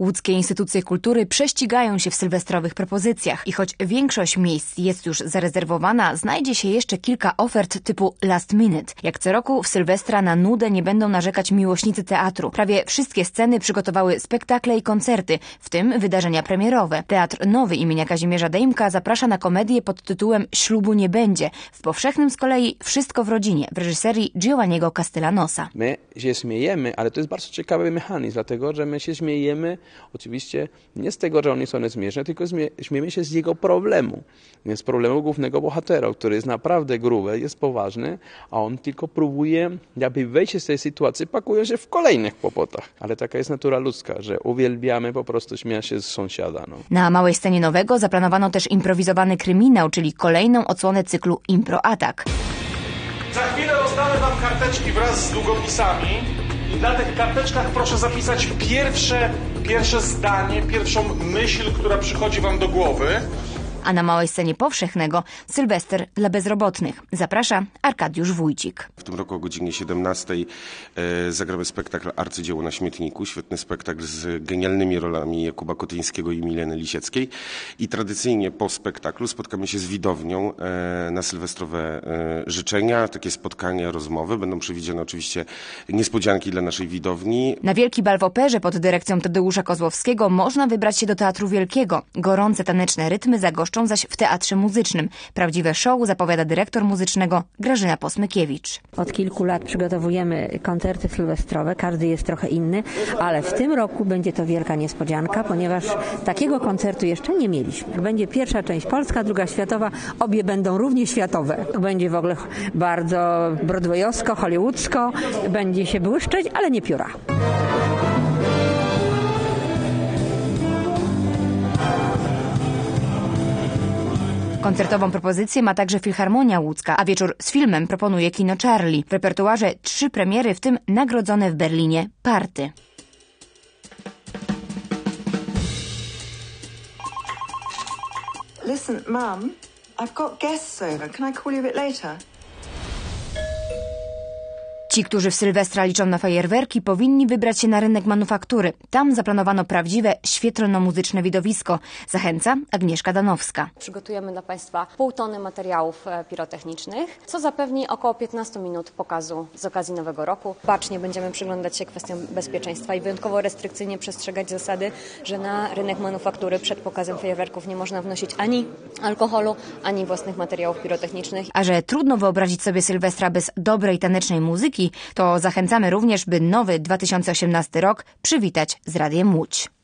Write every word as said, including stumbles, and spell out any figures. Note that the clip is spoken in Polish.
Łódzkie instytucje kultury prześcigają się w sylwestrowych propozycjach i choć większość miejsc jest już zarezerwowana, znajdzie się jeszcze kilka ofert typu last minute. Jak co roku w Sylwestra na nudę nie będą narzekać miłośnicy teatru. Prawie wszystkie sceny przygotowały spektakle i koncerty, w tym wydarzenia premierowe. Teatr Nowy imienia Kazimierza Dejmka zaprasza na komedię pod tytułem Ślubu nie będzie. W Powszechnym z kolei Wszystko w rodzinie w reżyserii Giovanniego Castellanosa. My się śmiejemy, ale to jest bardzo ciekawy mechanizm, dlatego że my się śmiejemy oczywiście nie z tego, że oni są niezmierzne, tylko śmiejemy się z jego problemu. Z problemu głównego bohatera, który jest naprawdę gruby, jest poważny, a on tylko próbuje jakby wejść z tej sytuacji, pakując się w kolejnych kłopotach. Ale taka jest natura ludzka, że uwielbiamy po prostu śmiać się z sąsiada. No. Na małej scenie Nowego zaplanowano też improwizowany kryminał, czyli kolejną odsłonę cyklu Impro Atak. Za chwilę rozdamy wam karteczki wraz z długopisami i na tych karteczkach proszę zapisać pierwsze, pierwsze zdanie, pierwszą myśl, która przychodzi wam do głowy. A na małej scenie Powszechnego Sylwester dla bezrobotnych. Zaprasza Arkadiusz Wójcik. W tym roku o godzinie siedemnastej e, zagramy spektakl Arcydzieło na śmietniku. Świetny spektakl z genialnymi rolami Jakuba Kotyńskiego i Mileny Lisieckiej. I tradycyjnie po spektaklu spotkamy się z widownią e, na sylwestrowe e, życzenia. Takie spotkania, rozmowy. Będą przewidziane oczywiście niespodzianki dla naszej widowni. Na Wielki Bal w Operze pod dyrekcją Tadeusza Kozłowskiego można wybrać się do Teatru Wielkiego. Gorące taneczne rytmy zagoszczą zaś w Teatrze Muzycznym. Prawdziwe show zapowiada dyrektor muzycznego Grażyna Posmykiewicz. Od kilku lat przygotowujemy koncerty sylwestrowe, każdy jest trochę inny, ale w tym roku będzie to wielka niespodzianka, ponieważ takiego koncertu jeszcze nie mieliśmy. Będzie pierwsza część polska, druga światowa, obie będą równie światowe. Będzie w ogóle bardzo broadwayowsko, hollywoodzko, będzie się błyszczeć, ale nie pióra. Koncertową propozycję ma także Filharmonia Łódzka, a wieczór z filmem proponuje Kino Charlie. W repertuarze trzy premiery, w tym nagrodzone w Berlinie Party. Listen, Mum, I've got guests over. Can I call you a bit later? Ci, którzy w Sylwestra liczą na fajerwerki, powinni wybrać się na rynek manufaktury. Tam zaplanowano prawdziwe, świetlno-muzyczne widowisko. Zachęca Agnieszka Danowska. Przygotujemy dla Państwa pół tony materiałów pirotechnicznych, co zapewni około piętnaście minut pokazu z okazji Nowego Roku. Bacznie będziemy przyglądać się kwestiom bezpieczeństwa i wyjątkowo restrykcyjnie przestrzegać zasady, że na rynek manufaktury przed pokazem fajerwerków nie można wnosić ani alkoholu, ani własnych materiałów pirotechnicznych. A że trudno wyobrazić sobie Sylwestra bez dobrej tanecznej muzyki, to zachęcamy również, by nowy dwa tysiące osiemnasty rok przywitać z Radiem Łódź.